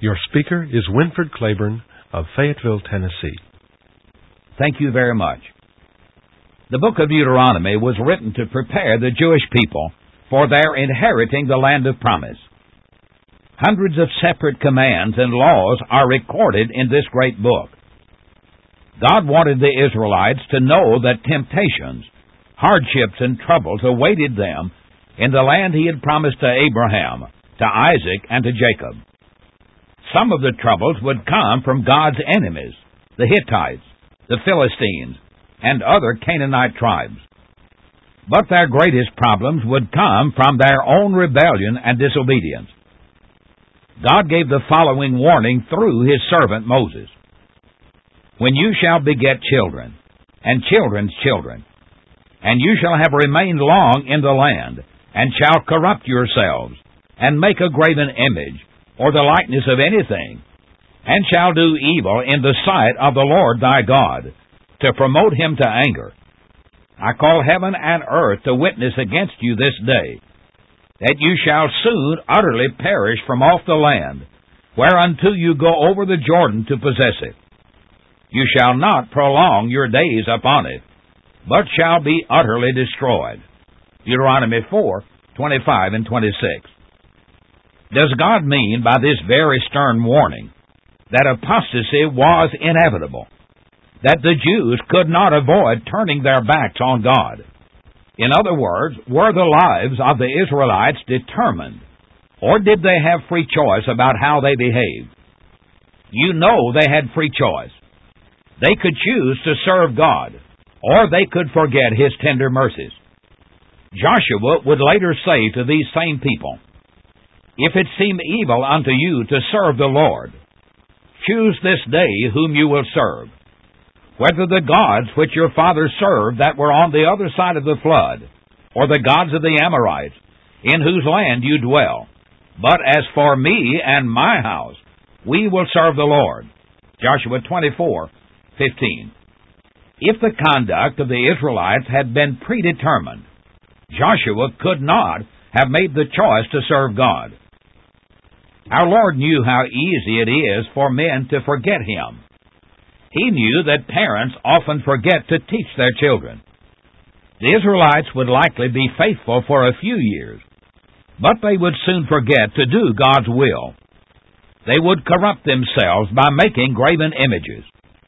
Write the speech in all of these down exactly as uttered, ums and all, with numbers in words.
Your speaker is Winford Claiborne of Fayetteville, Tennessee. Thank you very much. The book of Deuteronomy was written to prepare the Jewish people for their inheriting the land of promise. Hundreds of separate commands and laws are recorded in this great book. God wanted the Israelites to know that temptations, hardships, and troubles awaited them in the land He had promised to Abraham, to Isaac, and to Jacob. Some of the troubles would come from God's enemies, the Hittites, the Philistines, and other Canaanite tribes. But their greatest problems would come from their own rebellion and disobedience. God gave the following warning through His servant Moses. When you shall beget children, and children's children, and you shall have remained long in the land, and shall corrupt yourselves, and make a graven image, or the likeness of anything, and shall do evil in the sight of the Lord thy God, to promote Him to anger. I call heaven and earth to witness against you this day, that you shall soon utterly perish from off the land, whereunto you go over the Jordan to possess it. You shall not prolong your days upon it, but shall be utterly destroyed. Deuteronomy four, twenty-five and twenty-six. Does God mean by this very stern warning that apostasy was inevitable, that the Jews could not avoid turning their backs on God? In other words, were the lives of the Israelites determined, or did they have free choice about how they behaved? You know they had free choice. They could choose to serve God, or they could forget His tender mercies. Joshua would later say to these same people, If it seem evil unto you to serve the Lord, choose this day whom you will serve, whether the gods which your fathers served that were on the other side of the flood, or the gods of the Amorites, in whose land you dwell. But as for me and my house, we will serve the Lord. Joshua twenty-four, fifteen. If the conduct of the Israelites had been predetermined, Joshua could not have made the choice to serve God. Our Lord knew how easy it is for men to forget Him. He knew that parents often forget to teach their children. The Israelites would likely be faithful for a few years, but they would soon forget to do God's will. They would corrupt themselves by making graven images.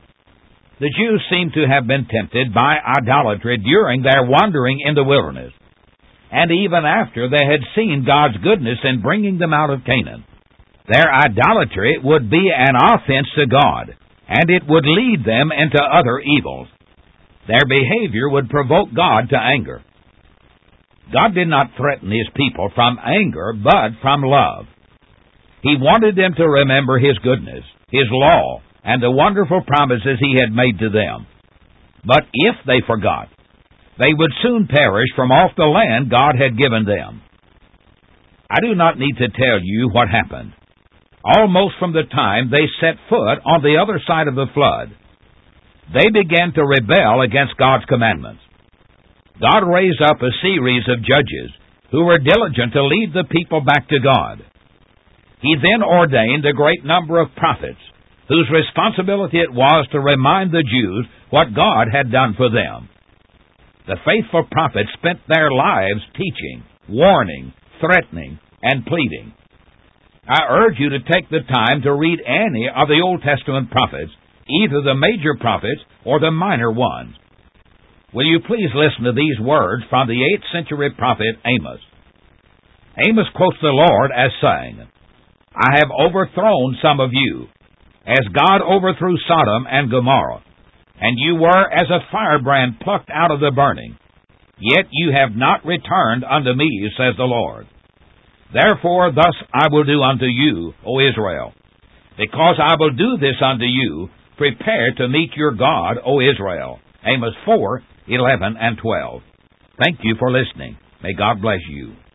The Jews seem to have been tempted by idolatry during their wandering in the wilderness, and even after they had seen God's goodness in bringing them out of Canaan. Their idolatry would be an offense to God, and it would lead them into other evils. Their behavior would provoke God to anger. God did not threaten His people from anger, but from love. He wanted them to remember His goodness, His law, and the wonderful promises He had made to them. But if they forgot, they would soon perish from off the land God had given them. I do not need to tell you what happened. Almost from the time they set foot on the other side of the flood, they began to rebel against God's commandments. God raised up a series of judges who were diligent to lead the people back to God. He then ordained a great number of prophets whose responsibility it was to remind the Jews what God had done for them. The faithful prophets spent their lives teaching, warning, threatening, and pleading. I urge you to take the time to read any of the Old Testament prophets, either the major prophets or the minor ones. Will you please listen to these words from the eighth century prophet Amos? Amos quotes the Lord as saying, I have overthrown some of you, as God overthrew Sodom and Gomorrah, and you were as a firebrand plucked out of the burning. Yet you have not returned unto me, says the Lord. Therefore thus I will do unto you, O Israel. Because I will do this unto you, prepare to meet your God, O Israel. Amos four, eleven and twelve. Thank you for listening. May God bless you.